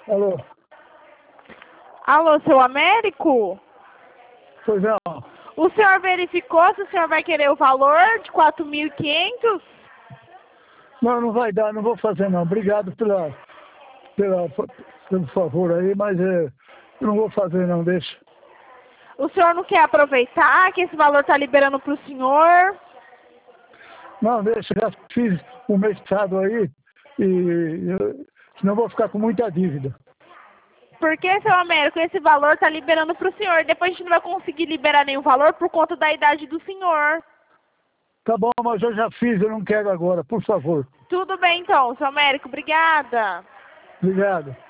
Alô? Alô, seu Américo? Pois não. O senhor verificou se o senhor vai querer o valor de 4.500? Não, não vai dar, não vou fazer não. Obrigado pelo favor aí, mas eu não vou fazer não, deixa. O senhor não quer aproveitar que esse valor está liberando para o senhor? Não, deixa, já fiz o mês passado aí senão vou ficar com muita dívida. Por que, seu Américo, esse valor está liberando para o senhor? Depois a gente não vai conseguir liberar nenhum valor por conta da idade do senhor. Tá bom, mas eu já fiz, eu não quero agora, por favor. Tudo bem então, seu Américo, obrigada. Obrigado.